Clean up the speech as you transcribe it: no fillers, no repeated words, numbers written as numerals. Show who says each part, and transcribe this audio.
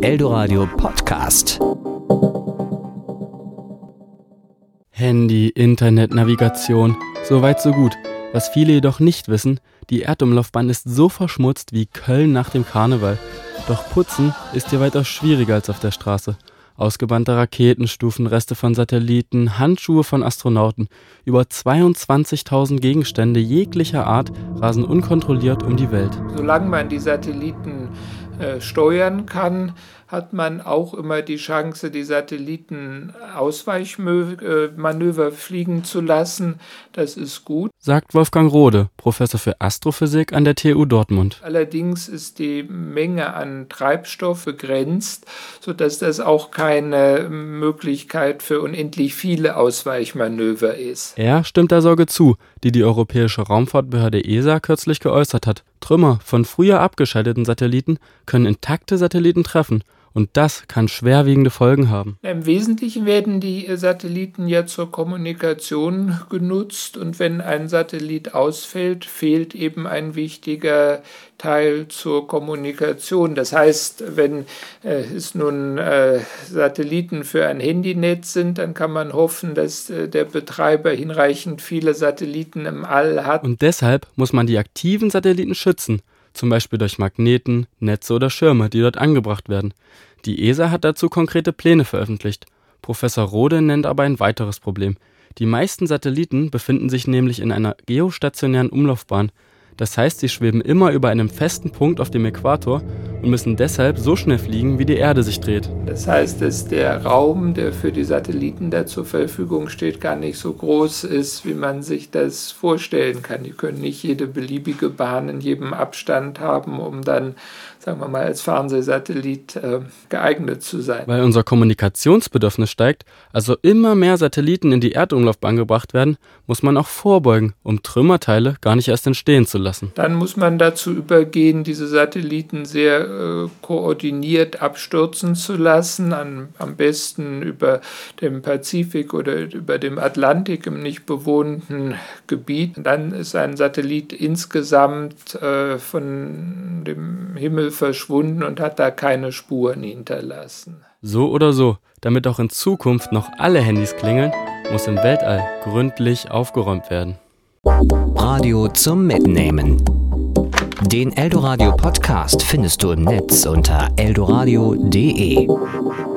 Speaker 1: Eldoradio Podcast.
Speaker 2: Handy, Internet, Navigation, so weit so gut. Was viele jedoch nicht wissen, die Erdumlaufbahn ist so verschmutzt wie Köln nach dem Karneval. Doch putzen ist hier weitaus schwieriger als auf der Straße. Ausgebrannte Raketenstufen, Reste von Satelliten, Handschuhe von Astronauten, über 22.000 Gegenstände jeglicher Art rasen unkontrolliert um die Welt.
Speaker 3: Solange man die Satelliten steuern kann, hat man auch immer die Chance, die Satelliten Ausweichmanöver fliegen zu lassen. Das ist gut,
Speaker 2: sagt Wolfgang Rode, Professor für Astrophysik an der TU Dortmund.
Speaker 3: Allerdings ist die Menge an Treibstoff begrenzt, sodass das auch keine Möglichkeit für unendlich viele Ausweichmanöver ist.
Speaker 2: Er stimmt der Sorge zu, die Europäische Raumfahrtbehörde ESA kürzlich geäußert hat. Trümmer von früher abgeschalteten Satelliten können intakte Satelliten treffen. Und das kann schwerwiegende Folgen haben.
Speaker 3: Im Wesentlichen werden die Satelliten ja zur Kommunikation genutzt. Und wenn ein Satellit ausfällt, fehlt eben ein wichtiger Teil zur Kommunikation. Das heißt, wenn es nun Satelliten für ein Handynetz sind, dann kann man hoffen, dass der Betreiber hinreichend viele Satelliten im All hat.
Speaker 2: Und deshalb muss man die aktiven Satelliten schützen. Zum Beispiel durch Magneten, Netze oder Schirme, die dort angebracht werden. Die ESA hat dazu konkrete Pläne veröffentlicht. Professor Rode nennt aber ein weiteres Problem. Die meisten Satelliten befinden sich nämlich in einer geostationären Umlaufbahn. Das heißt, sie schweben immer über einem festen Punkt auf dem Äquator und müssen deshalb so schnell fliegen, wie die Erde sich dreht.
Speaker 3: Das heißt, dass der Raum, der für die Satelliten da zur Verfügung steht, gar nicht so groß ist, wie man sich das vorstellen kann. Die können nicht jede beliebige Bahn in jedem Abstand haben, um dann, sagen wir mal, als Fernsehsatellit geeignet zu sein.
Speaker 2: Weil unser Kommunikationsbedürfnis steigt, also immer mehr Satelliten in die Erdumlaufbahn gebracht werden, muss man auch vorbeugen, um Trümmerteile gar nicht erst entstehen zu lassen.
Speaker 3: Dann muss man dazu übergehen, diese Satelliten sehr koordiniert abstürzen zu lassen, am besten über dem Pazifik oder über dem Atlantik im nicht bewohnten Gebiet. Dann ist ein Satellit insgesamt von dem Himmel verschwunden und hat da keine Spuren hinterlassen.
Speaker 2: So oder so, damit auch in Zukunft noch alle Handys klingeln, muss im Weltall gründlich aufgeräumt werden.
Speaker 1: Radio zum Mitnehmen. Den Eldoradio Podcast findest du im Netz unter eldoradio.de.